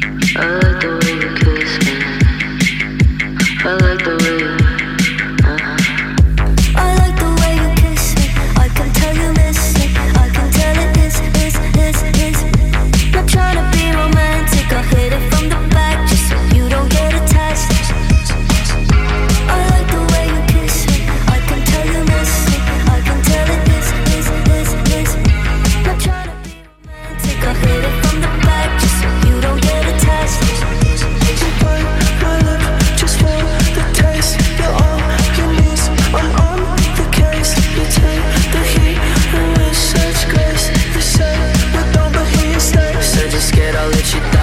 I like the way you kiss me. I like the way you. I like the way you kiss me. I can tell you miss it. I can tell it is. Not trying to be romantic. I hit it from the back just so you don't get attached. I like the way you kiss me. I can tell you miss it. I can tell it is. Not trying to be romantic. I hit it from the back just so you don't get attached. You bite my lip just for the taste. You're all you need. I'm on the case. You take the heat and with such grace. You say you don't, but here you stay. Said you're scared, I'll let you down.